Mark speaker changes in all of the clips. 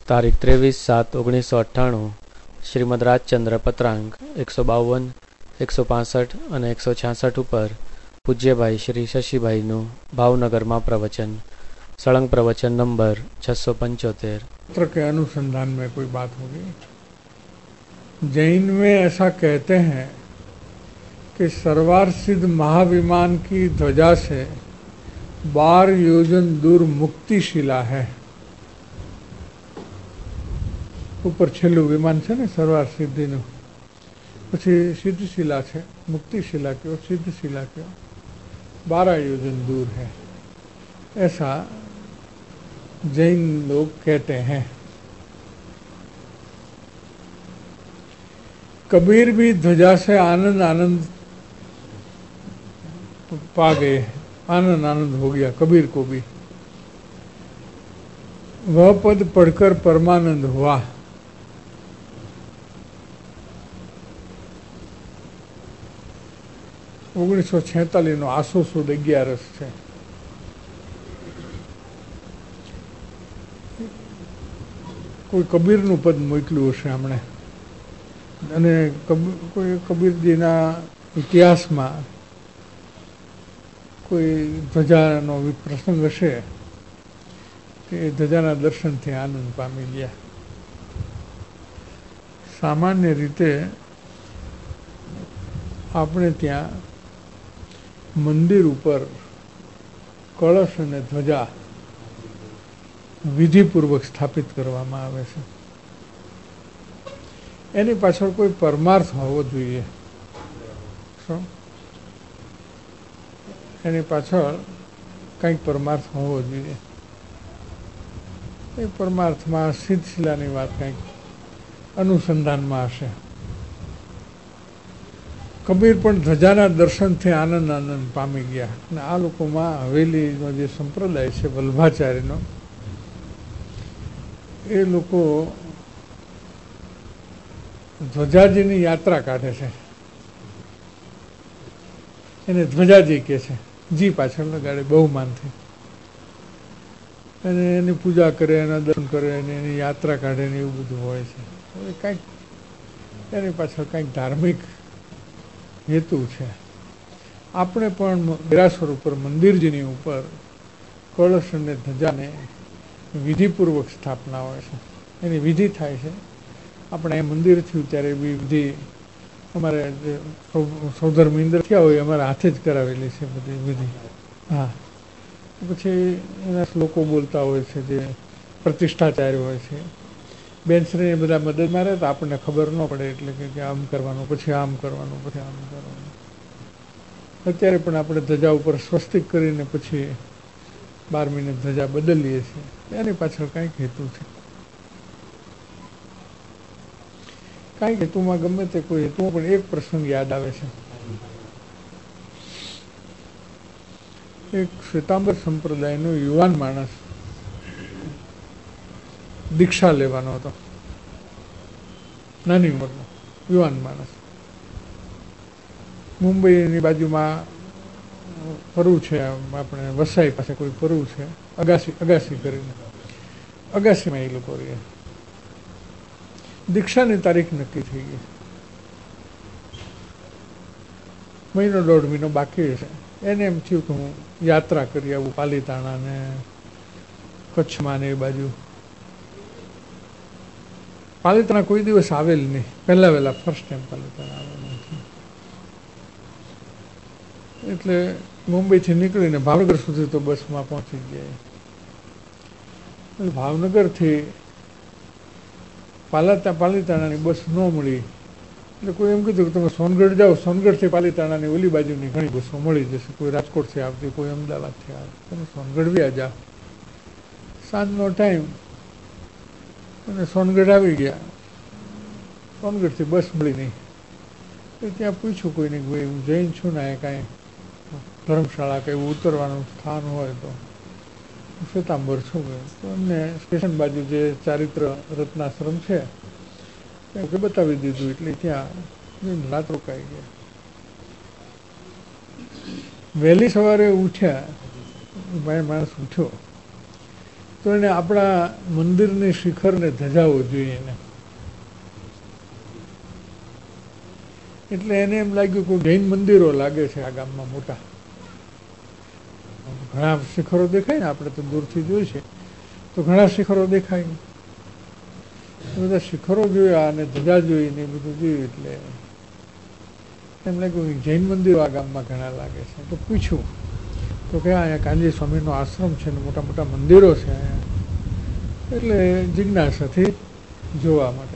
Speaker 1: તારીખ 23/7/1998 શ્રીમદ રાજચંદ્ર પત્રાંક 152, 165 અને 166 ઉપર પૂજ્યભાઈ શ્રી શશીભાઈનું ભાવનગરમાં प्रवचन, सड़ंग प्रवचन नंबर 675।
Speaker 2: सूत्र के अनुसंधान में कोई बात होगी। जैन में ऐसा कहते हैं कि सर्वार सिद्ध महाविमान की ध्वजा से 12 योजन दूर मुक्ति शिला है। ઉપર છેલ્લું વિમાન છે ને સરવાર સિદ્ધિનું, પછી સિદ્ધ शिला છે, मुक्ति शिला क्यों, सिद्ध शिला क्यों, 12 योजन दूर है, ऐसा जैन लोग कहते हैं। कबीर भी ध्वजा से आनंद आनंद पा गए, आनंद आनंद हो गया कबीर को भी। वह पद पढ़कर परमानंद हुआ। 1946 નો આસો સુદ 11 છે। કોઈ કબીરનું પદ મોકલ્યું હશે હમણે, અને કોઈ કબીરજીના ઇતિહાસમાં કોઈ ધ્વજાનો પ્રસંગ હશે કે ધ્વજાના દર્શનથી આનંદ પામી ગયા। સામાન્ય રીતે આપણે ત્યાં મંદિર ઉપર કળશ અને ધ્વજા વિધિપૂર્વક સ્થાપિત કરવામાં આવે છે। એની પાછળ કોઈ પરમાર્થ હોવો જોઈએ। શું? એની પાછળ કંઈક પરમાર્થ હોવો જોઈએ। એ પરમાર્થમાં સિદ્ધ શિલાની વાત કંઈક અનુસંધાનમાં હશે। કબીર પણ ધ્વજાના દર્શનથી આનંદ આનંદ પામી ગયા। અને આ લોકોમાં હવેલીનો જે સંપ્રદાય છે વલ્ભાચાર્યનો, એ લોકો ધ્વજાજીની યાત્રા કાઢે છે, એને ધ્વજાજી કહે છે, જી પાછળ લગાડે બહુમાનથી, અને એની પૂજા કરે, એના દર્શન કરે, અને એની યાત્રા કાઢે ને એવું બધું હોય છે। હવે કંઈક એની પાછળ કંઈક ધાર્મિક હેતુ છે। આપણે પણ દેરાસર ઉપર મંદિરજીની ઉપર કળશ અને ધજાને વિધિપૂર્વક સ્થાપના હોય છે, એની વિધિ થાય છે। આપણે એ મંદિર થયું ત્યારે બી વિધિ અમારે સૌધર્મિંદર થયા હોય અમારા હાથે જ કરાવેલી છે બધી વિધિ। હા, પછી એના શ્લોકો બોલતા હોય છે, જે પ્રતિષ્ઠાચાર્ય હોય છે, બેનશ્રીને બધા મદદ મારે તો આપણને ખબર ન પડે, એટલે કે આમ કરવાનું, પછી આમ કરવાનું, પછી આમ કરવાનું। અત્યારે પણ આપણે ધજા ઉપર સ્વસ્તિક કરીને પછી 12મીને ધજા બદલીએ છીએ, એની પાછળ કંઈક હેતુ છે। કાંઈક હેતુમાં ગમે તે કોઈ હેતુમાં પણ એક પ્રસંગ યાદ આવે છે। એક શ્વેતાંબર સંપ્રદાયનો યુવાન માણસ દીક્ષા લેવાનો હતો, નાની ઉંમરનો યુવાન માણસ। મુંબઈની બાજુમાં પરવું છે, આપણે વસાઈ પાસે કોઈ પરવું છે, અગાસી કરીને, અગાસીમાં એ લોકો રહે। દીક્ષાની તારીખ નક્કી થઈ ગઈ, 1.5 મહિનો બાકી હશે। એને એમ થયું કે હું યાત્રા કરી આવું પાલીતાણા ને કચ્છમાં ને એ બાજુ। પાલીતાણા કોઈ દિવસ આવેલ નહીં, વહેલા ફર્સ્ટ ટાઈમ પાલીતાણા આવેલું છે। એટલે મુંબઈથી નીકળીને ભાવનગર સુધી તો બસમાં પહોંચી ગયા। ભાવનગરથી પાલીતાણાની બસ ન મળી, એટલે કોઈ એમ કીધું કે તમે સોનગઢ જાઓ, સોનગઢથી પાલીતાણાની ઓલી બાજુની ઘણી બસો મળી જશે, કોઈ રાજકોટથી આવતી, કોઈ અમદાવાદથી આવતી, તમે સોનગઢ વ્યા જાઓ। સાંજનો ટાઈમ, અને સોનગઢ આવી ગયા। સોનગઢથી બસ મળી નહીં, તો ત્યાં પૂછ્યું કોઈને, ભાઈ હું જૈન છું ને, કાંઈ ધર્મશાળા કે એવું ઉતરવાનું સ્થાન હોય તો, શ્વેતાંબર છું, તો એમને સ્ટેશન બાજુ જે ચારિત્ર રત્નાશ્રમ છે કે બતાવી દીધું, એટલે ત્યાં રાત રોકાઈ ગયા। વહેલી સવારે ઉઠ્યા, ભાઈ માણસ ઉઠ્યો તો એને આપણા મંદિરની શિખરને ધજાવવું જોઈએ એને. એટલે એને એમ લાગ્યું કે જૈન મંદિરો લાગે છે આ ગામમાં મોટા, ઘણા શિખરો દેખાય ને, આપણે તો દૂરથી જોઈ છે તો ઘણા શિખરો દેખાય. બધા શિખરો જોયા અને ધજા જોઈ ને એ બધું જોયું એટલે એમ લાગ્યું કે જૈન મંદિરો આ ગામમાં ઘણા લાગે છે. તો પૂછ્યું તો કે અહીંયા કાનજી સ્વામીનો આશ્રમ છે ને મોટા મોટા મંદિરો છે અહીંયા, એટલે જિજ્ઞાસાથી જોવા માટે.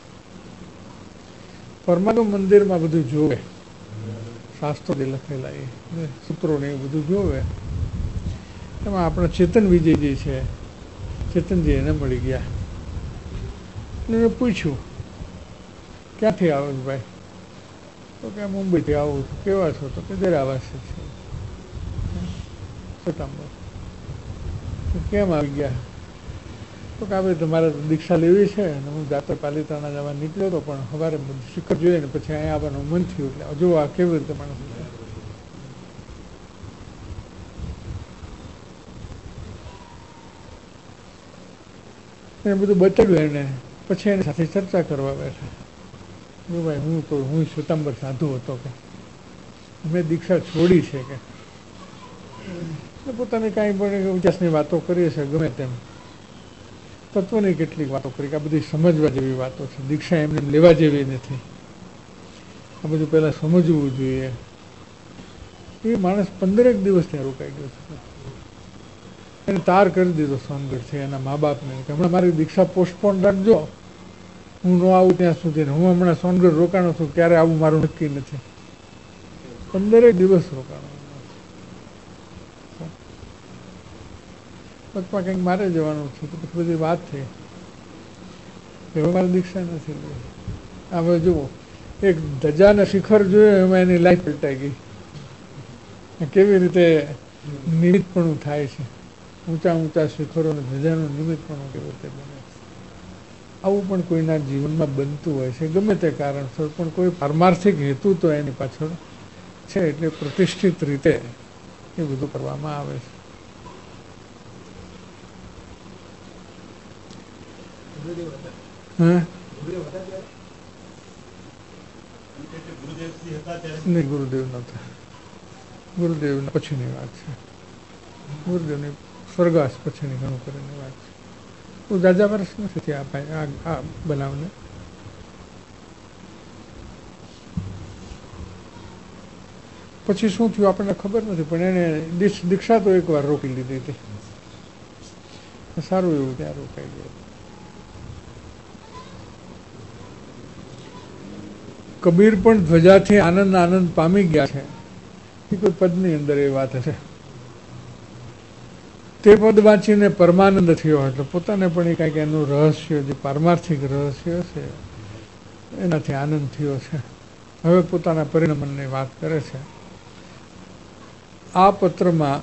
Speaker 2: પરમાનુ મંદિરમાં બધું જોવે, શાસ્ત્રો લખેલા એ સૂત્રો ને એ બધું જોવે. એમાં આપણા ચેતન વિજયજી છે, ચેતનજી એને મળી ગયા. એને પૂછ્યું ક્યાંથી આવો છો ભાઈ? તો કે મુંબઈથી આવું છું. કેવા છો? તો કે દેરાવાસી છે. સતાંબર. કેમ આવી ગયા? તો કે આપણે તમારે દીક્ષા લેવી છે અને હું જાતે પાલિતાણા જવા નીકળ્યો હતો, પણ સવારે શિખર જોઈએ ને પછી અહીંયા આવવાનું મન થયું. એટલે જો આ કેવી રીતે માણસ એને બધું બતાવ્યું એને. પછી એની સાથે ચર્ચા કરવા બેઠા. ભાઈ હું શ્વેતાંબર સાધુ હતો કે મેં દીક્ષા છોડી છે કે પોતાની કાંઈ પણ ઉચાસની વાતો કરીએ છે, ગમે તેમ તત્વની કેટલીક વાતો કરી કે આ બધી સમજવા જેવી વાતો છે, દીક્ષા એમને લેવા જેવી નથી, આ બધું પહેલાં સમજવું જોઈએ. એ માણસ 15 દિવસ ત્યાં રોકાઈ ગયો છે. એને તાર કરી દીધો સોનગઢથી એના મા બાપને કે હમણાં મારી દીક્ષા પોસ્ટપોન રાખજો, હું ન આવું ત્યાં સુધી, હું હમણાં સોનગઢ રોકાણો છું, ક્યારે આવું મારું નક્કી નથી. 15 દિવસ રોકાણો. પગમાં કંઈક મારે જવાનું છે તો પછી બધી વાત થઈ. હવે મારી દીક્ષા નથી લેવી. હવે જુઓ, એક ધજાના શિખર જોયું એમાં એની લાઈફ પલટાઈ ગઈ. કેવી રીતે નિમિત્તપણું થાય છે, ઊંચા ઊંચા શિખરો અને ધજાનું નિમિત્તપણું કેવી રીતે બને. આવું પણ કોઈના જીવનમાં બનતું હોય છે, ગમે તે કારણસર, પણ કોઈ પારમાર્થિક હેતુ તો એની પાછળ છે, એટલે પ્રતિષ્ઠિત રીતે એ બધું કરવામાં આવે છે. નહીં, ગુરુદેવ નહોતા. ગુરુદેવ પછીની વાત છે. ગુરુદેવની સ્વર્ગવાસ પછીની ઘણું કરીને વાત છે. હું જાજા વર્ષ નથી થયા આ બનાવને. પછી શું થયું આપણને ખબર નથી, પણ એને દીક્ષા તો એકવાર રોકી લીધી હતી. સારું એવું ત્યાં રોકાઈ ગયું. કબીર પણ ધ્વજાથી આનંદ પામી ગયા છે. એ કોઈ પદની અંદર એ વાત હશે. તે પદ વાંચીને પરમાનંદ થયો, એટલે પોતાને પણ એ કાંઈક એનું રહસ્ય, જે પારમાર્થિક રહસ્ય છે એનાથી આનંદ થયો છે. હવે પોતાના પરિણમનની વાત કરે છે. આ પત્રમાં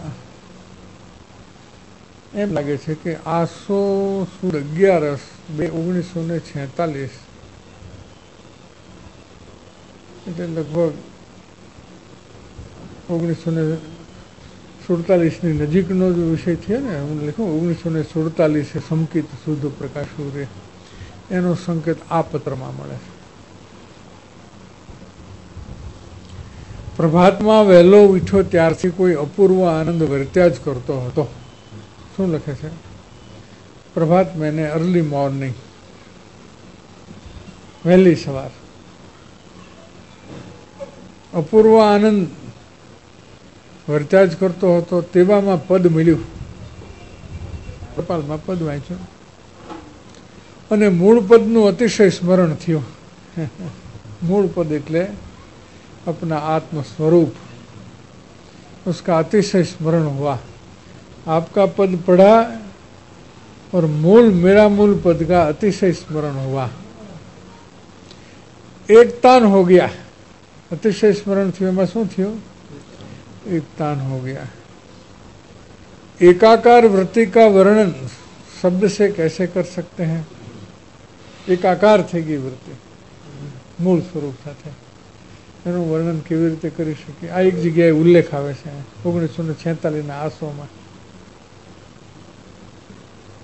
Speaker 2: એમ લાગે છે કે આસો સુદ 11/1946 એટલે લગભગ 1947ની નજીકનો જ વિષય થયો ને. હું લખું 1947 સંકિત શુદ્ધ પ્રકાશ સૂર્ય, એનો સંકેત આ પત્રમાં મળે છે. પ્રભાતમાં વહેલો ઉઠ્યો ત્યારથી કોઈ અપૂર્વ આનંદ વર્ત્યા જ કરતો હતો. શું લખે છે? પ્રભાત મેને અર્લી મોર્નિંગ, વહેલી સવાર. અપૂર્વ આનંદ વર્ત્યા જ કરતો હતો. તેવામાં પદ મળ્યું, કપાલમાં પદ વાંચ્યું અને મૂળ પદનું અતિશય સ્મરણ થયું. મૂળ પદ એટલે अपना आत्म स्वरूप, उसका अतिशय स्मरण हुआ. आपका पद पढ़ा और मेरा मूल पद का अतिशय स्मरण हुआ. एक तान हो गया. अतिशय स्मरण थयो में शू थयो? एक तान हो गया. एकाकार वृत्ति का वर्णन शब्द से कैसे कर सकते हैं? एकाकार થઈ ગઈ વૃત્તિ મૂળ સ્વરૂપ સાથે, એનું વર્ણન કેવી રીતે કરી શકીએ? આ એક જગ્યાએ ઉલ્લેખ આવે છે 1946ના આસોમાં.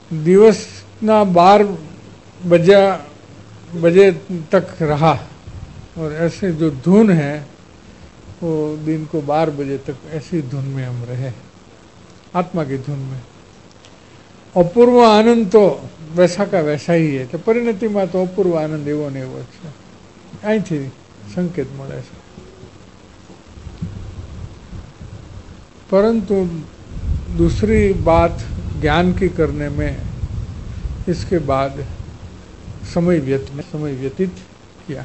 Speaker 2: दिवसना 12 बजे तक रहा, और ऐसे जो धुन है वो दिन को 12 बजे तक ऐसी धुन में हम रहे, आत्मा की धुन में। अपूर्व आनंद तो वैसा का वैसा ही है कि परिणति में तो अपूर्व आनंद एवो ने एवो छे। અહીંથી संकेत મળે છે। परंतु दूसरी बात ज्ञान की करने में इसके बाद समय व्यतीत किया।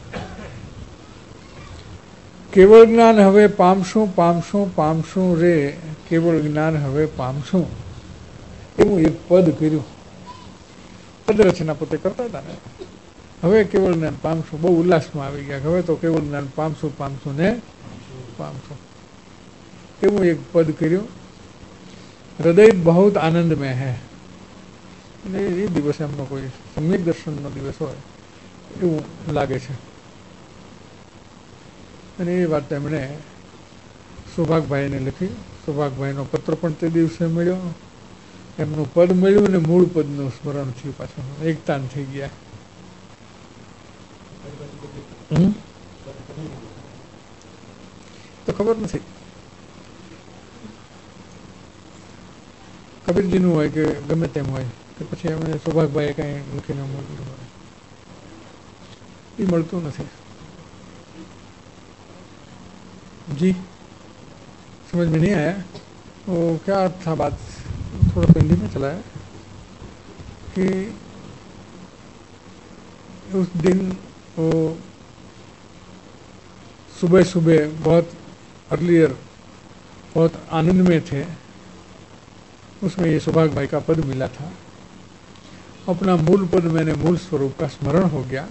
Speaker 2: केवल ज्ञान हवे पामशुं पामशुं पामशुं रे, केवल ज्ञान हवे पामशुं, એવું એક પદ કર્યું। પદ રચના પોતે કરતા હતા ને, હવે કેવળ જ્ઞાન પામશું, બહુ ઉલ્લાસમાં આવી ગયા। હવે તો કેવળ જ્ઞાન પામશું પામશું ને પામશું, એવું એક પદ કર્યું। હૃદય बहुत आनंद में है। એ દિવસે એમનો કોઈ સમ્યક દર્શનનો દિવસ હોય એવું લાગે છે। અને એ વાત એમણે સૌભાગભાઈને લખી। સૌભાગભાઈનો પત્ર પણ તે દિવસે મળ્યો, એમનું પદ મળ્યું ને મૂળ પદનું સ્મરણ થયું, પાછું એકતાન થઈ ગયા। તો ખબર નથી કબીરજીનું હોય કે ગમે તેમ હોય કે પછી એમણે સૌભાગભાઈએ કઈ મૂકીને મોકલ્યું હોય, એ મળતું નથી। जी समझ में नहीं आया वो क्या था बात, थोड़ा हिंदी में चला है कि उस दिन वो सुबह सुबह बहुत अर्लियर बहुत आनंद में थे, उसमें ये सौभाग्य भाई का पद मिला था। अपना मूल पद मैंने मूल स्वरूप का स्मरण हो गया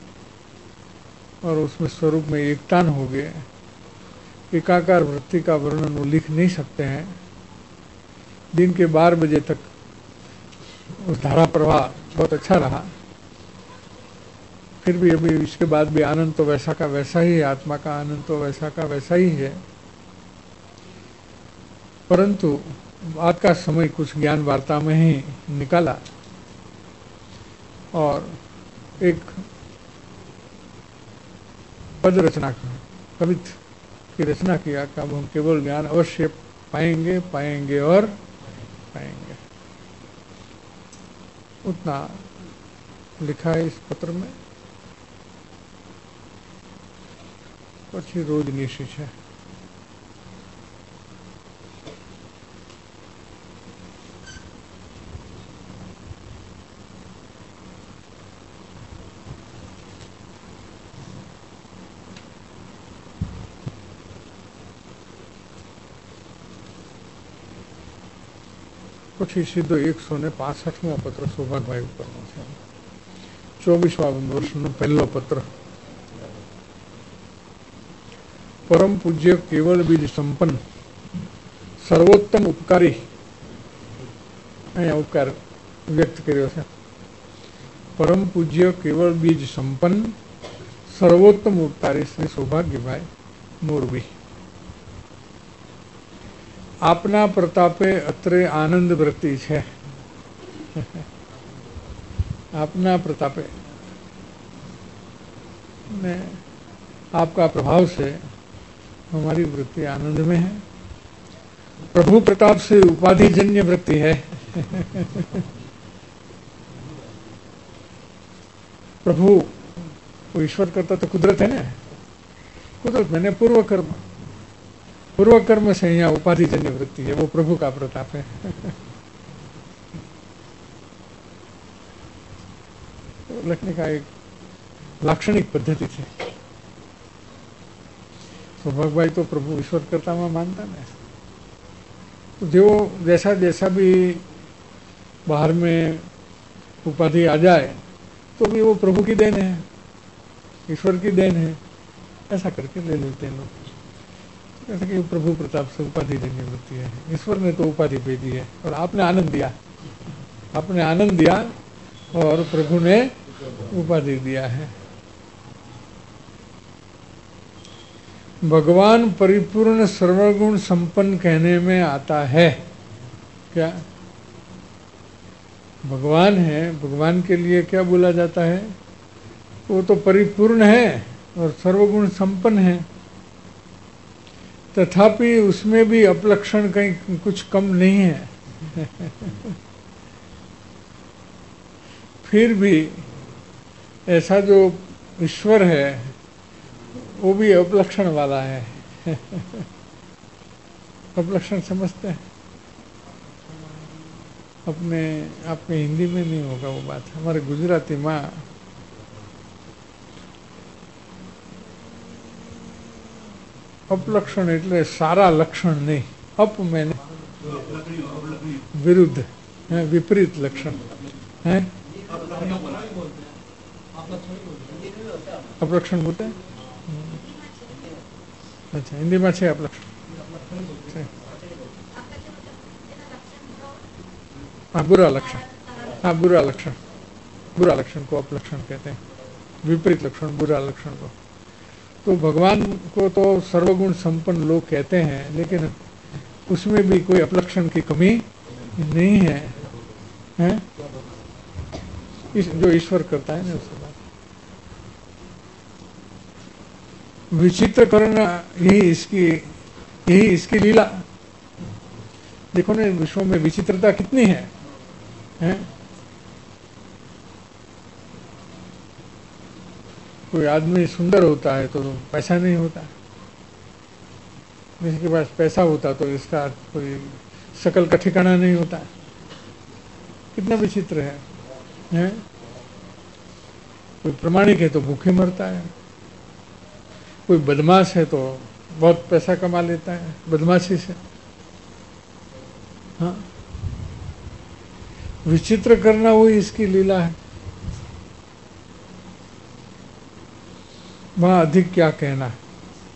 Speaker 2: और उसमें स्वरूप में एकतान हो गए। एकाकार वृत्ति का वर्णन वो लिख नहीं सकते हैं। दिन के 12 बजे तक उस धारा प्रवाह बहुत अच्छा रहा। फिर भी अभी इसके बाद भी आनंद तो वैसा का वैसा ही है, आत्मा का आनंद तो वैसा का वैसा ही है। परंतु आज का समय कुछ ज्ञान वार्ता में ही निकाला और एक पद रचना कवित की रचना किया कि अब हम केवल ज्ञान अवश्य पाएंगे पाएंगे और पाएंगे। उतना लिखा है इस पत्र में। પછી રોજનીશી છે। પછી સીધો 165મો પત્ર સૌભાગભાઈ ઉપરનો છે। 24મા વર્ષનો પહેલો પત્ર। परम पूज्य केवल बीज संपन्न सर्वोत्तम उपकारी, अहींया उपकार व्यक्त कर्यो छे। परम पूज्य केवल बीज संपन्न सर्वोत्तम उपकारी श्री सौभाग्यभाई मोरबी, आपना प्रतापे अत्रे आनंद वृत्ति है। आपना प्रतापे ने आपका प्रभाव से हमारी वृत्ति आनंद में है। प्रभु प्रताप से उपाधिजन्य वृत्ति है। प्रभु वो ईश्वर करता तो कुदरत है ना, कुदरत मैंने पूर्व कर्म से यहाँ उपाधिजन्य वृत्ति है, वो प्रभु का प्रताप है। तो लिखने का एक लाक्षणिक पद्धति है। सौभाग्यभाई तो प्रभु ईश्वर करता में मानता ना, तो जो जैसा जैसा भी बाहर में उपाधि आ जाए तो भी वो प्रभु की देन है, ईश्वर की देन है, ऐसा करके ले लेते हैं लोग। जैसे कि प्रभु प्रताप से उपाधि देनी होती है, ईश्वर ने तो उपाधि भेजी है और आपने आनंद दिया, आपने आनंद दिया और प्रभु ने उपाधि दिया है। भगवान परिपूर्ण सर्वगुण संपन्न कहने में आता है क्या? भगवान है, भगवान के लिए क्या बोला जाता है? वो तो परिपूर्ण है और सर्वगुण संपन्न है, तथापि उसमें भी अपलक्षण कहीं कुछ कम नहीं है। फिर भी ऐसा जो ईश्वर है वो भी अपलक्षण वाला है। अपलक्षण समझते हैं? अपने आपके हिंदी में नहीं होगा वो बात, हमारे गुजराती में अपलक्षण એટલે સારા લક્ષણ નહીં, અપ મેને વિરુદ્ધ, વિપરીત લક્ષણ है। अपलक्षण बोलते हैं? अच्छा, हिंदी में है अपलक्षण। हाँ, बुरा लक्षण। हाँ, बुरा लक्षण, बुरा लक्षण को अपलक्षण कहते हैं, विपरीत लक्षण बुरा लक्षण को। तो भगवान को तो सर्वगुण संपन्न लोग कहते हैं, लेकिन उसमें भी कोई अपलक्षण की कमी नहीं है, हैं? जो ईश्वर करता है ना उसके बाद विचित्र करना, यही इसकी लीला। देखो ना, विश्व में विचित्रता कितनी है, हैं? कोई आदमी सुंदर होता है तो पैसा नहीं होता, जिसके पास पैसा होता तो इसका कोई शकल का ठिकाना नहीं होता। कितना विचित्र है, हैं? कोई प्रामाणिक है तो भूखे मरता है, कोई बदमाश है तो बहुत पैसा कमा लेता है बदमाशी से। हाँ, विचित्र करना वही इसकी लीला है। वहां अधिक क्या कहना है।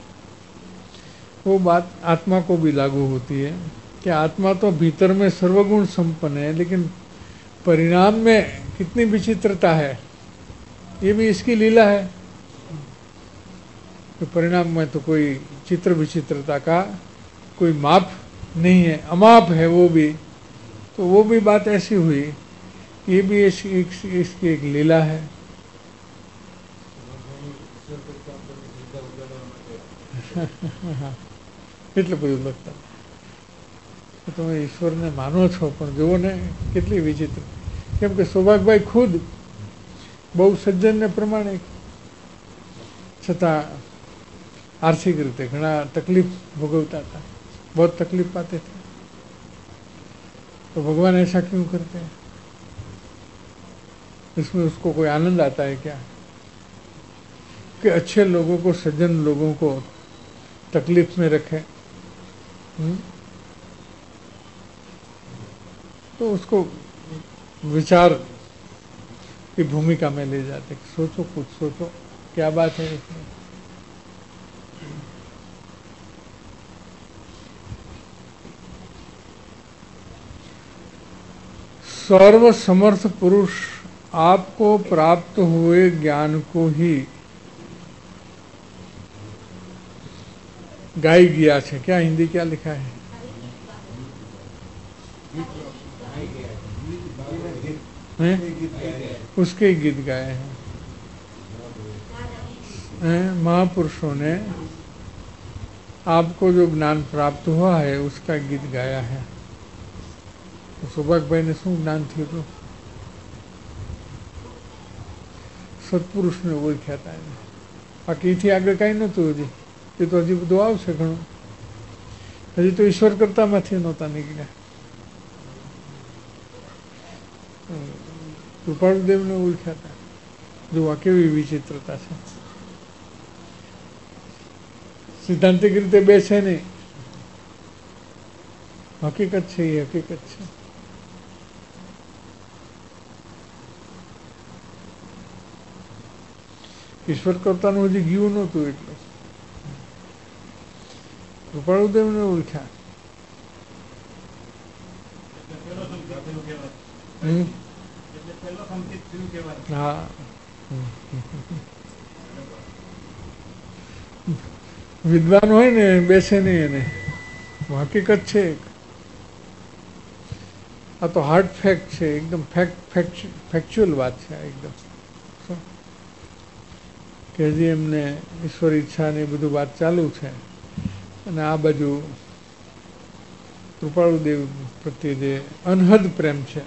Speaker 2: वो बात आत्मा को भी लागू होती है कि आत्मा तो भीतर में सर्वगुण संपन्न है, लेकिन परिणाम में कितनी विचित्रता है, ये भी इसकी लीला है। तो परिणाम में तो कोई चित्र विचित्रता का कोई माप नहीं है, अमाप है वो भी। तो वो भी बात ऐसी हुई, ये भी इसकी एक लीला है। એટલે બધું લખતા તમે ઈશ્વરને માનો છો, પણ જુઓ ને કેટલી વિચિત્ર। કેમ કે સૌભાગભાઈ ખુદ બહુ સજ્જન ને પ્રમાણિક, છતાં आर्थिक रीते घना तकलीफ भोगवता था, बहुत तकलीफ पाते थे। तो भगवान ऐसा क्यों करते हैं? इसमें उसको कोई आनंद आता है क्या कि अच्छे लोगों को, सज्जन लोगों को तकलीफ में रखे? तो उसको विचार की भूमिका में ले जाते, सोचो, कुछ सोचो, क्या बात है इसमें। सर्व समर्थ पुरुष आपको प्राप्त हुए ज्ञान को ही गाई गया है। क्या हिंदी क्या लिखा है? उसके गीत गाए हैं। महापुरुषों ने आपको जो ज्ञान प्राप्त हुआ है उसका गीत गाया है। तो सौभाग्यभाई ने शू ज्ञान थी? तो सत्पुरुष ने ओळख्या था। बाकी थी आगे कई नतुं हजी, ये तो हजी बधुं आवशे घणुं। हजी तो ईश्वर करता मांथी नहोता निकळ्या। कृपाळुदेव ने ओळख्या था। जो केवी विचित्रता है। सिद्धांतिक रीते बेसे नहीं, हकीकत है, ये हकीकत है। ईश्वर करता हजी गયું नहोતું એટલે કૃપાળુદેવને ઓળખ્યા। હા, વિદ્વાન હોય ને બેસે નહીં, એને હકીકત છે। આ તો હાર્ડ ફેક્ટ છે, એકદમ ફેક્ચ્યુઅલ વાત છે આ એકદમ. કે હજી એમને ઈશ્વર ઈચ્છાની બધું વાત ચાલુ છે અને આ બાજુ કૃપાળુદેવ પ્રત્યે જે અનહદ પ્રેમ છે.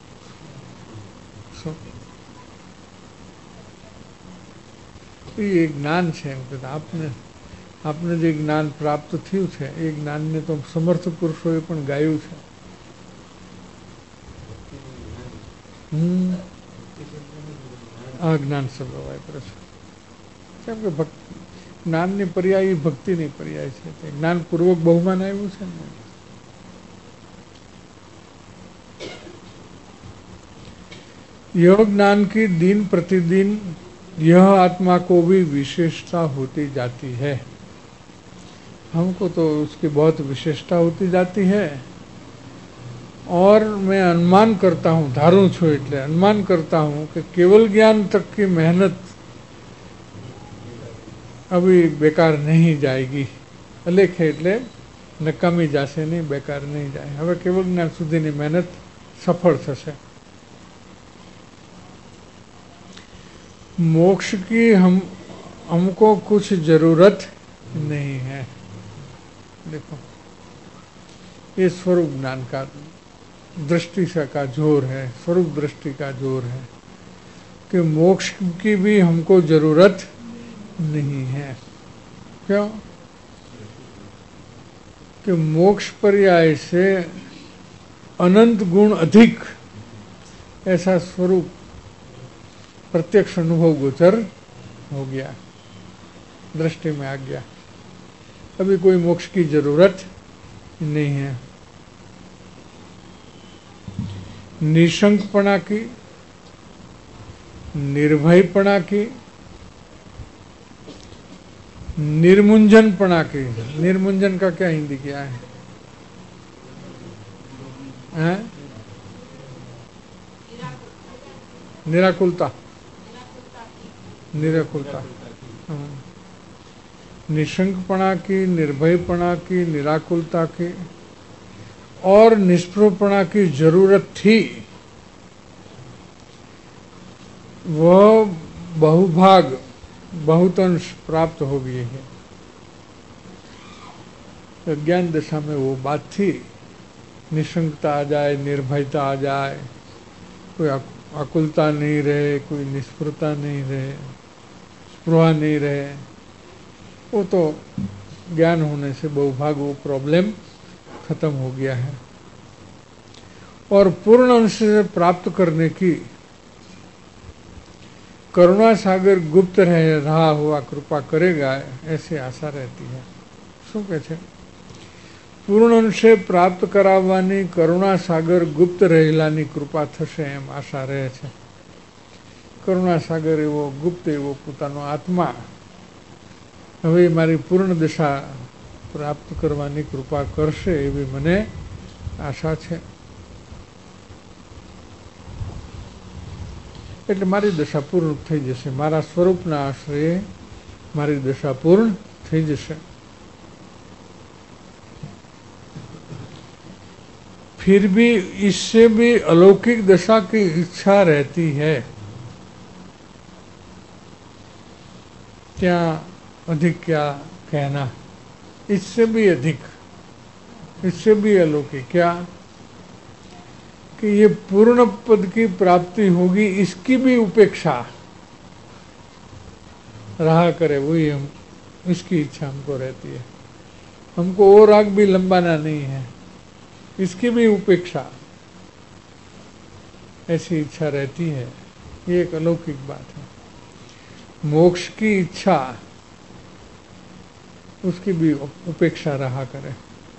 Speaker 2: એ જ્ઞાન છે. એમ કે આપને જે જ્ઞાન પ્રાપ્ત થયું છે એ જ્ઞાનને તો સમર્થ પુરુષોએ પણ ગાયું છે. આ જ્ઞાન શબ્દ વાપરે છે. કેમ કે જ્ઞાનની પર્યાય ભક્તિની પર્યાય છે. તે જ્ઞાનપૂર્વક બહુમાન આવ્યું છે ને. यह ज्ञान की दिन प्रतिदिन यह आत्मा को भी विशेषता होती जाती है. हमको तो उसकी बहुत विशेषता होती जाती है. और मैं अनुमान करता हूँ, धारूं छू એટલે अनुमान करता हूँ कि केवल ज्ञान तक की मेहनत अभी बेकार नहीं जाएगी. अलेखे એટલે નકામી જશે નહીં, બેકાર નહીં જાય. હવે કેવલ જ્ઞાન સુધીની મહેનત સફળ થશે. मोक्ष की हमको कुछ जरूरत नहीं है. देखो ये स्वरूप ज्ञान का दृष्टि से का जोर है, स्वरूप दृष्टि का जोर है कि मोक्ष की भी हमको जरूरत नहीं है. क्यों? कि मोक्ष पर्याय से अनंत गुण अधिक ऐसा स्वरूप प्रत्यक्ष अनुभव गोचर हो गया, दृष्टि में आ गया. अभी कोई मोक्ष की जरूरत नहीं है. निशंकपणा की, निर्भयपणा की, निर्मुंजनपणा की. निर्मुंजन का क्या हिंदी क्या है? निराकुलता. निराकुलता. निशंकपणा की, निर्भयपणा की, निराकुलता की और निष्प्रभपणा की जरूरत थी, वह बहुभाग बहुतंश प्राप्त हो गई है. ज्ञान दशा में वो बात थी. निशंकता आ जाए, निर्भयता आ जाए, कोई आकुलता नहीं रहे, कोई निष्प्रता नहीं रहे, स्पृहा नहीं रहे, वो तो ज्ञान होने से बहुभाग वो प्रॉब्लम खत्म हो गया है. और पूर्ण अंश से प्राप्त करने की करुणा सागर गुप्त रहा हुआ कृपा करेगा ऐसी आशा रहती है. શું કહે છે? પૂર્ણ અંશે પ્રાપ્ત કરાવવાની કરુણા સાગર ગુપ્ત રહેલાની કૃપા થશે એમ આશા રહે છે. કરુણા સાગર એવો ગુપ્ત એવો પોતાનો આત્મા હવે મારી પૂર્ણ દશા પ્રાપ્ત કરવાની કૃપા કરશે એવી મને આશા છે. એટલે મારી દશા પૂર્ણ થઈ જશે. મારા સ્વરૂપના આશ્રયે મારી દશા પૂર્ણ થઈ જશે. फिर भी इससे भी अलौकिक दशा की इच्छा रहती है. क्या अधिक क्या कहना? इससे भी अधिक, इससे भी अलौकिक. क्या? कि ये पूर्ण पद की प्राप्ति होगी, इसकी भी उपेक्षा रहा करे, वही हम इसकी इच्छा हमको रहती है. हमको और आग भी लंबाना नहीं है, इसकी भी उपेक्षा, ऐसी इच्छा रहती है. ये एक अलौकिक बात है. मोक्ष की इच्छा, उसकी भी उपेक्षा रहा करे.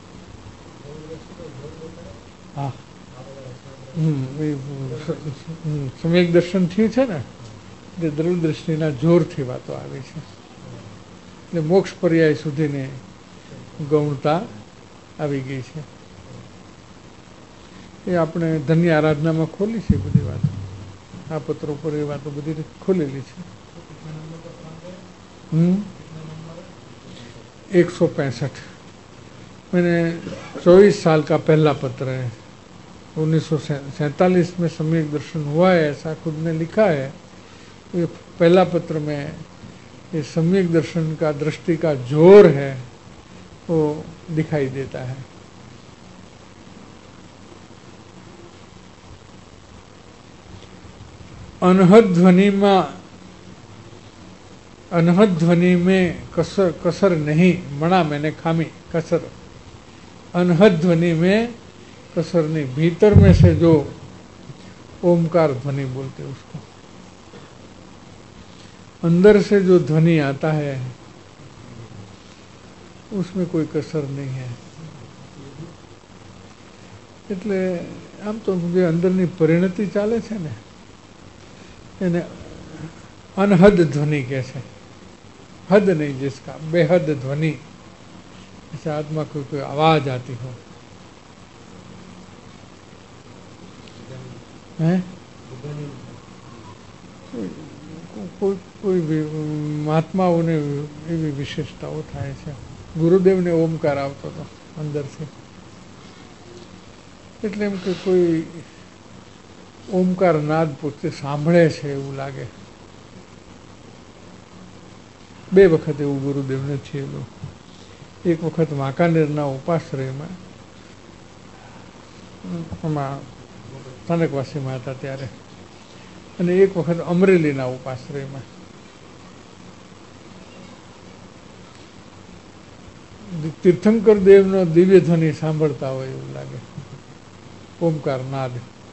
Speaker 2: हाँ, सम्यक दर्शन थયું છે ને, જે દ્રઢ દ્રષ્ટિના જોરથી વાતો આવી છે. એટલે મોક્ષ પર્યાય સુધીની ગૌણતા આવી ગઈ છે. એ આપણે ધન્ય આરાધનામાં ખોલી છે બધી વાતો. આ પત્રો પર એ વાતો બધી ખોલેલી છે. 165 मैंने 24 साल का पहला पत्र है. 1947 में सम्यक दर्शन हुआ है, ऐसा खुद ने लिखा है। ये पहला पत्र में ये सम्यक दर्शन का दृष्टि का जोर है वो दिखाई देता है। अनहद ध्वनि में कसर नहीं, मणा मैंने खामी, कसर, अनहद ध्वनि में कसर नहीं। भीतर में से जो ओमकार ध्वनि बोलते उसको, अंदर से जो ध्वनि आता है उसमें कोई कसर नहीं है। એટલે આમ તો જે અંદરની પરિણતિ ચાલે છે ને એને अनहद ध्वनि કહે છે, हद नहीं जिसका, बेहद ध्वनि, जैसे आत्मा को कोई आवाज आती हो है। કોઈ મહાત્માઓને એવી વિશેષતાઓ થાય છે। ગુરુદેવને ઓમકાર આવતો હતો અંદરથી, એટલે એમ કે કોઈ ઓમકાર નાદ પોતે સાંભળે છે એવું લાગે। બે વખત એવું ગુરુદેવને થયેલું। એક વખત વાંકાનેરના ઉપાશ્રયમાં આમાં સ્થાનકવાસીમાં હતા ત્યારે, અને એક વખત અમરેલીના ઉપાશ્રયમાં। તીર્થંકર દેવનો દિવ્ય ધ્વનિ સાંભળતા હોય એવું લાગે, ओमकार नाद।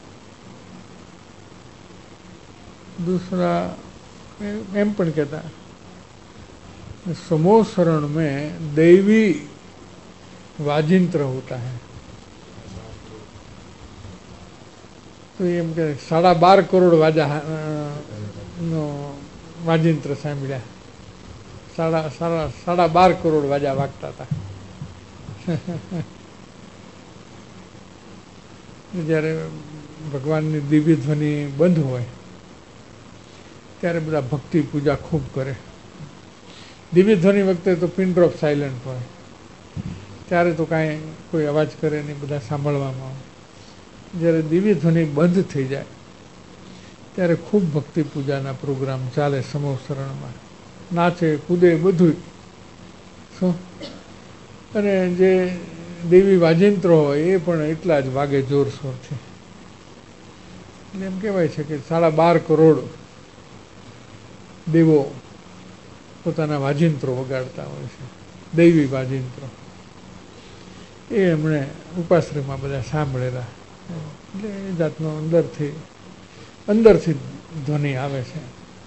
Speaker 2: दूसरा एम पण कहता समोसरण में दैवी वाजिंत्र होता है। तो एम के 12.5 करोड़ वाजा नो वाजिंत्र सांभळ्या। 12.5 करोड़ वाजा वागता था। જ્યારે ભગવાનની દિવ્ય ધ્વનિ બંધ હોય ત્યારે બધા ભક્તિ પૂજા ખૂબ કરે। દિવ્ય ધ્વનિ વખતે તો પિન ડ્રોપ સાયલન્ટ હોય, ત્યારે તો કાંઈ કોઈ અવાજ કરે નહીં, બધા સાંભળવામાં આવે। જ્યારે દિવ્ય ધ્વનિ બંધ થઈ જાય ત્યારે ખૂબ ભક્તિ પૂજાના પ્રોગ્રામ ચાલે સમોસરણમાં, નાચે કૂદે બધું શું। અને જે દેવી વાજિંત્રો હોય એ પણ એટલા જ વાગે જોરશોરથી। એટલે એમ કહેવાય છે કે 12.5 કરોડ દેવો પોતાના વાજિંત્રો વગાડતા હોય છે, દૈવી વાજિંત્રો। એ એમણે ઉપાશ્રયમાં બધા સાંભળેલા। એટલે એ જાતનો અંદરથી ધ્વનિ આવે છે।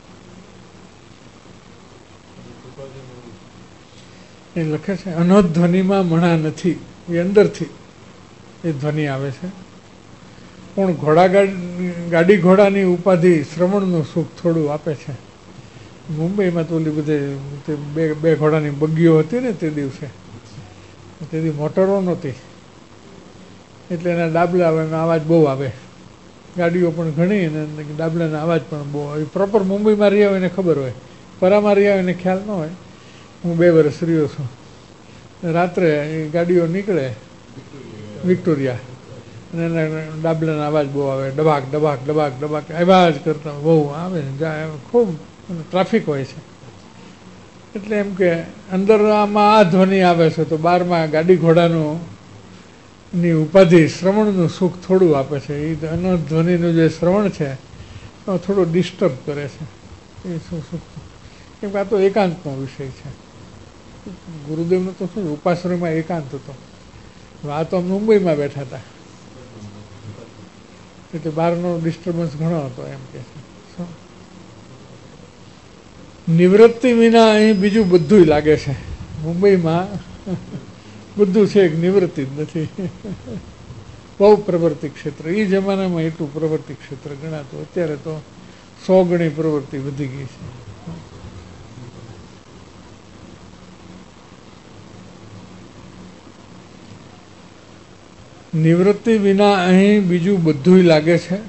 Speaker 2: એ લખે છે અનહદ ધ્વનિમાં મણા નથી, એ અંદરથી એ ધ્વનિ આવે છે। પણ ગાડી ઘોડાની ઉપાધિ શ્રવણનું સુખ થોડું આપે છે। મુંબઈમાં તો ઓલી બધે બે ઘોડાની બગીઓ હતી ને તે દિવસે, તેથી મોટરો નહોતી, એટલે એના ડાબલા આવે, એમાં અવાજ બહુ આવે, ગાડીઓ પણ ઘણી અને ડાબલાના અવાજ પણ બહુ આવે। પ્રોપર મુંબઈમાં રહ્યા હોય એને ખબર હોય, પરામાં રહ્યા હોય એને ખ્યાલ ન હોય। હું 2 વર્ષ રહ્યો છું। રાત્રે એ ગાડીઓ નીકળે વિક્ટોરિયા અને એના ડાબલાના અવાજ બહુ આવે, ડબાક ડબાક ડબાક ડબાક અવાજ કરતા બહુ આવે, જાય, ખૂબ ટ્રાફિક હોય છે। એટલે એમ કે અંદર આમાં આ ધ્વનિ આવે છે તો બહારમાં ગાડી ઘોડાનું ની ઉપાધિ શ્રવણનું સુખ થોડું આપે છે। એ અનહદ ધ્વનિનું જે શ્રવણ છે થોડું ડિસ્ટર્બ કરે છે। એ શું સુખ, કેમ કે આ તો એકાંતનો વિષય છે। ગુરુદેવનો તો શું ઉપાશ્રયમાં એકાંત હતો, આ તો મુંબઈમાં બેઠા હતા એટલે બહારનો ડિસ્ટર્બન્સ ઘણો હતો એમ કે છે। નિવૃત્તિ વિના અહીં બીજું બધું લાગે છે। મુંબઈમાં બધું છે, એક નિવૃત્તિ જ નથી। બહુ પ્રવૃત્તિ ક્ષેત્ર, એ જમાનામાં એટલું પ્રવૃત્તિ ક્ષેત્ર ગણાતું, અત્યારે તો 100 ગણી પ્રવૃત્તિ વધી ગઈ છે। નિવૃત્તિ વિના અહીં બીજું બધું લાગે છે।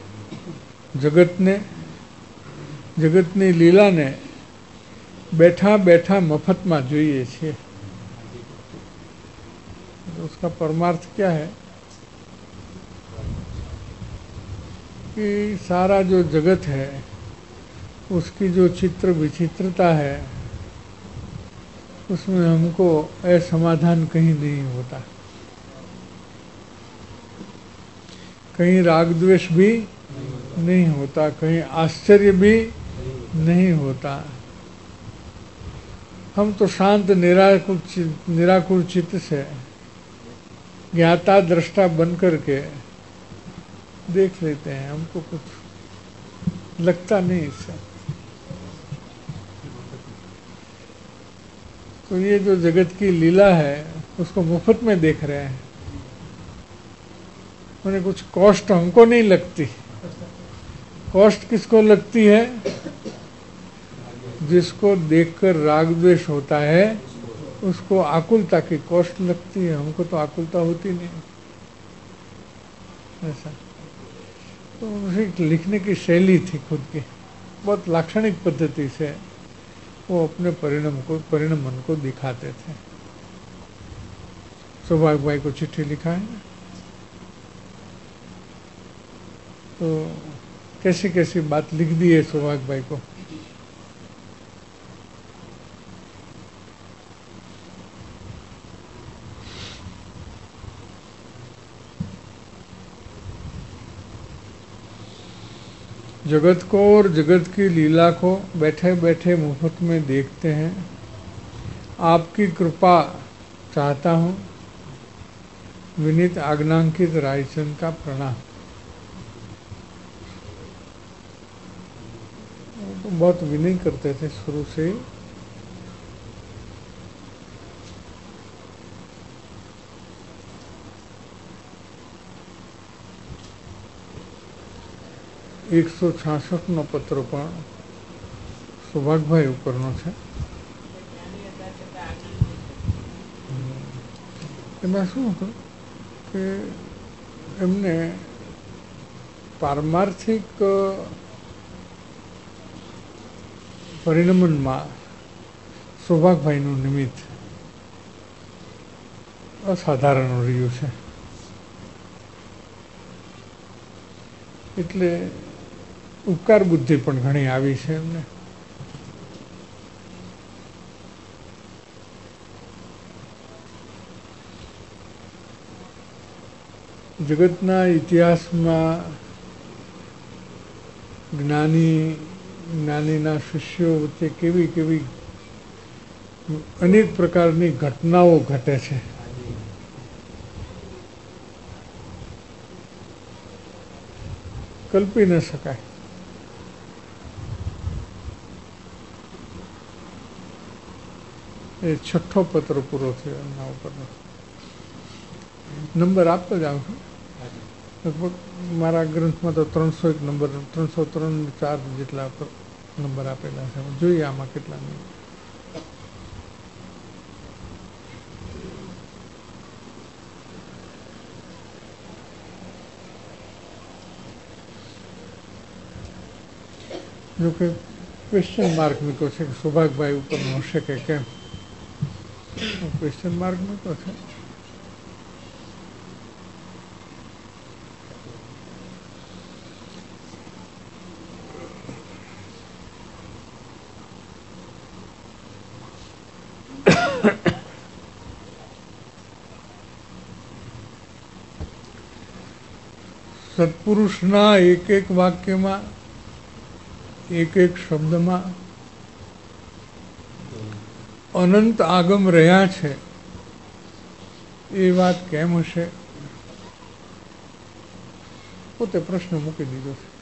Speaker 2: જગતની લીલાને बैठा बैठा मफत में જોઈએ છીએ। तो उसका परमार्थ क्या है? कि सारा जो जगत है उसकी जो चित्र विचित्रता है उसमें हमको असमाधान कहीं नहीं होता, कहीं राग द्वेष भी नहीं होता, कहीं आश्चर्य भी नहीं होता। हम तो शांत निराकुल चित्त से ज्ञाता दृष्टा बन करके देख लेते हैं, हमको कुछ लगता नहीं इससे। तो ये जो जगत की लीला है उसको मुफ्त में देख रहे हैं, उन्हें कुछ कॉस्ट हमको नहीं लगती। कॉस्ट किसको लगती है? जिसको देखकर राग द्वेष होता है उसको आकुलता की कॉस्ट लगती है, हमको तो आकुलता होती नहीं। ऐसा तो उसी लिखने की शैली थी खुद की, बहुत लाक्षणिक पद्धति से वो अपने परिणमन को दिखाते थे। सौभाग्य भाई को चिट्ठी लिखा है ना, तो कैसी कैसी बात लिख दी है सौभाग्य भाई को। जगत को और जगत की लीला को बैठे बैठे मुफ्त में देखते हैं। आपकी कृपा चाहता हूँ। विनीत आज्ञांकित रायचंद का प्रणाम। तो बहुत विनय करते थे शुरू से ही। एक 166 पत्र पर સૌભાગભાઈ ઉપરનો છે। એમાં શું હતું કે એમને પારમાર્થિક પરિણમનમાં સૌભાગભાઈનું નિમિત્ત અસાધારણ રહ્યું છે। એટલે ઉપકાર બુદ્ધિ પણ ઘણી આવી છે એમને। જગતના ઇતિહાસમાં જ્ઞાનીના શિષ્યો વચ્ચે કેવી કેવી અનેક પ્રકારની ઘટનાઓ ઘટે છે। કલ્પી ન શકાય। એ છઠ્ઠો પત્ર પૂરો થયો એમના ઉપરનો। નંબર આપતો જાઉં છું, લગભગ મારા ગ્રંથમાં તો 301 નંબર, 303-4 જેટલા નંબર આપેલા છે। જોઈએ આમાં કેટલા નહીં। જોકે ક્વેશ્ચન માર્ક મૂક્યો છે કે સૌભાગભાઈ ઉપરનો હશે કે કેમ, ક્વેશ્ચન માર્ક મૂક્યો છે। સત્પુરુષના એક એક વાક્યમાં, એક એક શબ્દમાં અનંત આગમ રહ્યા છે એ વાત કેમ હશે? પોતે પ્રશ્ન મૂકી દીધો છે,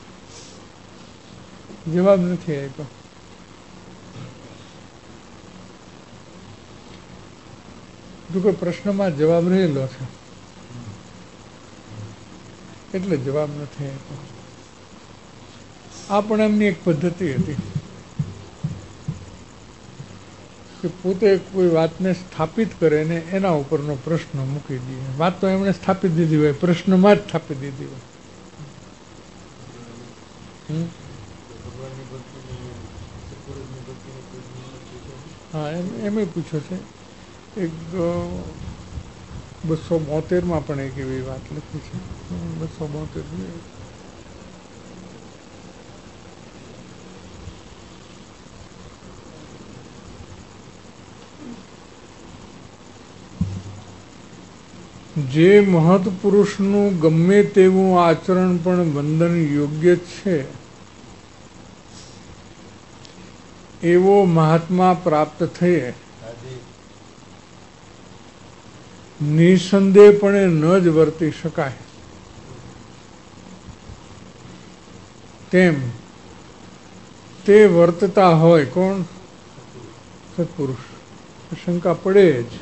Speaker 2: જવાબ નથી આપ્યો। જો કોઈ પ્રશ્નમાં જવાબ રહેલો છે એટલે જવાબ નથી આપ્યો। આ પણ એમની એક પદ્ધતિ હતી કે પોતે કોઈ વાતને સ્થાપિત કરે ને એના ઉપરનો પ્રશ્ન મૂકી દે। વાત તો એમણે સ્થાપિત દીધી હોય, પ્રશ્નમાં જ સ્થાપિત દીધી હોય। હા, એમ પૂછ્યો છે। એક 272 પણ એક એવી વાત લખી છે। 272 જે મહત્પુરુષનું ગમે તેવું આચરણ પણ વંદન યોગ્ય છે એવો મહાત્મા પ્રાપ્ત થયે નિસંદેહપણે ન જ વર્તી શકાય તેમ તે વર્તતા હોય કોણ? સત્પુરુષ. શંકા પડે જ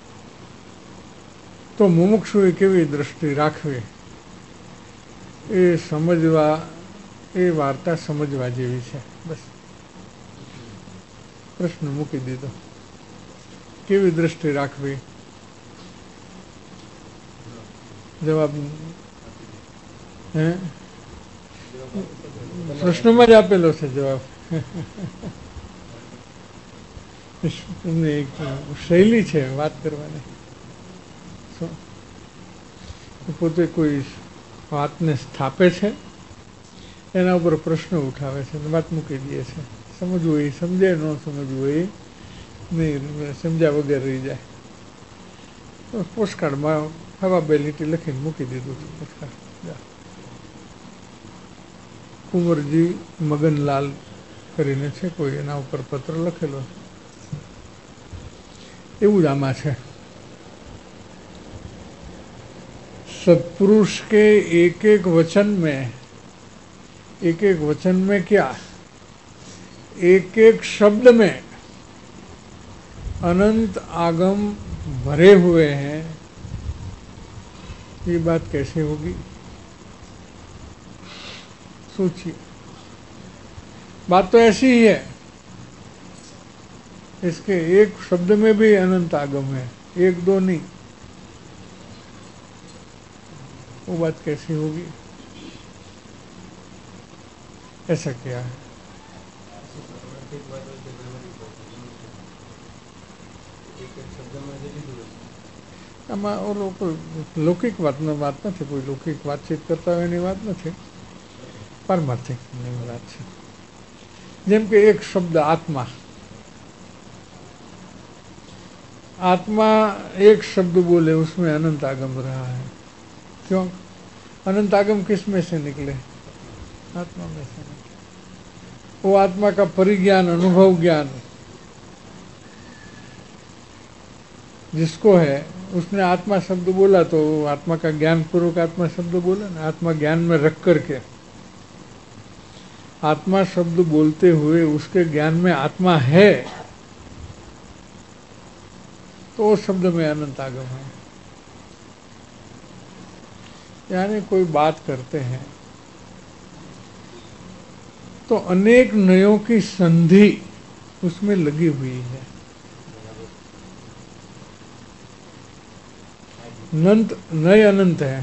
Speaker 2: તો મુમુક્ષુએ કેવી દ્રષ્ટિ રાખવી એ સમજવા, એ વાર્તા સમજવા જેવી છે. બસ પ્રશ્ન મૂકી દીધો. કેવી દ્રષ્ટિ રાખવી? જવાબ હે પ્રશ્નમાં જ આપેલો છે જવાબ. એક શૈલી છે વાત કરવાની. પોતે કોઈ વાતને સ્થાપે છે, એના ઉપર પ્રશ્ન ઉઠાવે છે, વાત મૂકી દે છે. સમજવું એ સમજે, ન સમજવું એ નહીં, સમજ્યા વગર રહી જાય. પોસ્ટકાર્ડમાં હવા 2 લીટી લખીને મૂકી દીધું હતું. પોસ્ટકાર્ડ કુંવરજી મગનલાલ કરીને છે કોઈ, એના ઉપર પત્ર લખેલો. એવું જ આમાં છે. सत्पुरुष के एक एक वचन में क्या, एक एक शब्द में अनंत आगम भरे हुए हैं. ये बात कैसे होगी? सोचिए. बात तो ऐसी ही है, इसके एक शब्द में भी अनंत आगम है, 1-2 नहीं. वो बात कैसी होगी? ऐसा क्या है? આમાં ઓલો કોઈ લૌકિક વાત નથી, કોઈ લૌકિક વાતચીત કરતા હોય એની વાત નથી, પારમાર્થિકની વાત છે. જેમ કે એક શબ્દ આત્મા, आत्मा एक शब्द बोले उसमें अनंत आगम रहा है. क्यों? अनंत आगम किस में से निकले? आत्मा में से निकले. वो आत्मा का परिज्ञान, अनुभव ज्ञान जिसको है, उसने आत्मा शब्द बोला तो आत्मा का ज्ञान पूर्वक आत्मा शब्द बोला ना. आत्मा ज्ञान में रख करके आत्मा शब्द बोलते हुए उसके ज्ञान में आत्मा है, तो उस शब्द में अनंत आगम है. यानी कोई बात करते हैं तो अनेक नयों की संधि उसमें लगी हुई है. नय अनंत है.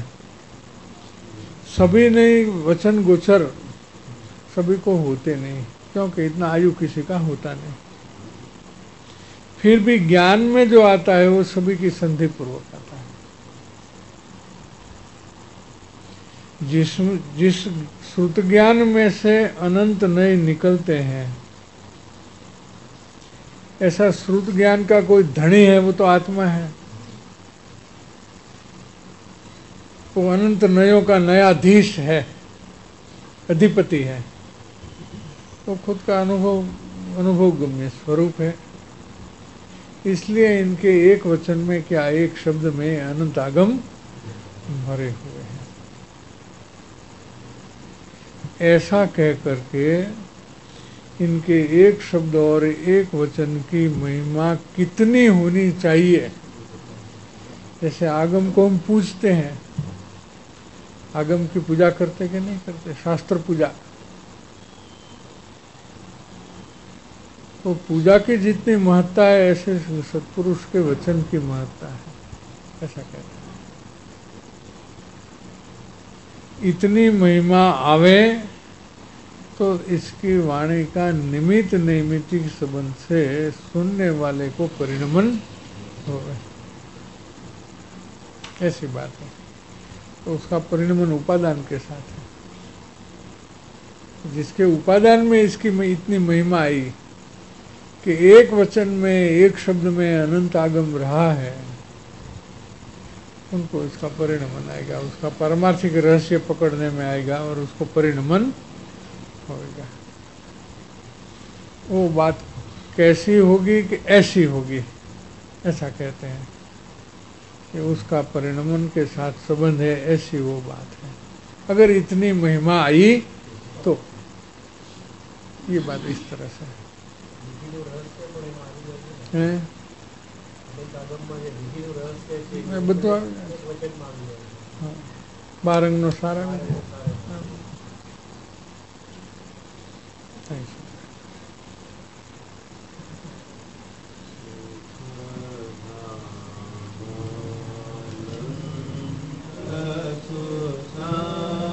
Speaker 2: सभी नए वचन गोचर सभी को होते नहीं, क्योंकि इतना आयु किसी का होता नहीं. फिर भी ज्ञान में जो आता है वो सभी की संधि पूर्वक आता है. जिस श्रुत ज्ञान में से अनंत नए निकलते हैं, ऐसा श्रुत ज्ञान का कोई धनी है, वो तो आत्मा है. वो अनंत नयों का न्यायाधीश है, अधिपति है. वो खुद का अनुभव गम्य स्वरूप है. इसलिए इनके एक वचन में क्या, एक शब्द में अनंत आगम भरे हुए हैं. ऐसा कह करके इनके एक शब्द और एक वचन की महिमा कितनी होनी चाहिए. जैसे आगम को हम पूजते हैं, आगम की पूजा करते कि नहीं करते? शास्त्र पूजा. तो पूजा की जितनी महत्ता है, ऐसे सत्पुरुष के वचन की महत्ता है. ऐसा कहते हैं. इतनी महिमा आवे तो इसकी वाणी का निमित्त नैमित्तिक संबंध से सुनने वाले को परिणमन होवे. ऐसी बात है. तो उसका परिणमन उपादान के साथ है. जिसके उपादान में इसकी इतनी महिमा आई कि एक वचन में, एक शब्द में अनंत आगम रहा है, उनको इसका परिणमन आएगा, उसका पारमार्थिक रहस्य पकड़ने में आएगा और उसको परिणमन होगा। वो बात कैसी होगी कि ऐसी होगी, ऐसा कहते हैं कि उसका परिणमन के साथ संबंध है, ऐसी वो बात है। अगर इतनी महिमा आई तो ये बात इस तरह से है। બધું આવે ને, બારંગનો સારંગ.